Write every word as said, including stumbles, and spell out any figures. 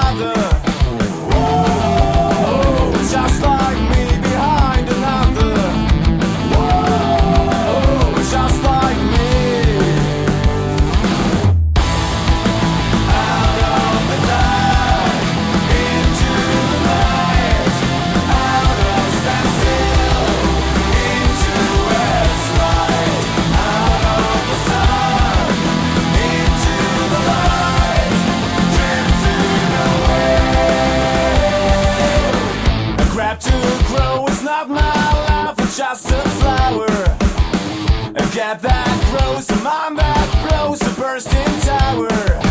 another. Whoa, just like me behind another. Whoa, just like me. Out of the dark, into the light. Out of standstill, into its light. Out of the sun, into the light. Drifting away. A crab to grow is not my life, it's just a flower. A gap that grows, a mind that blows, a bursting tower.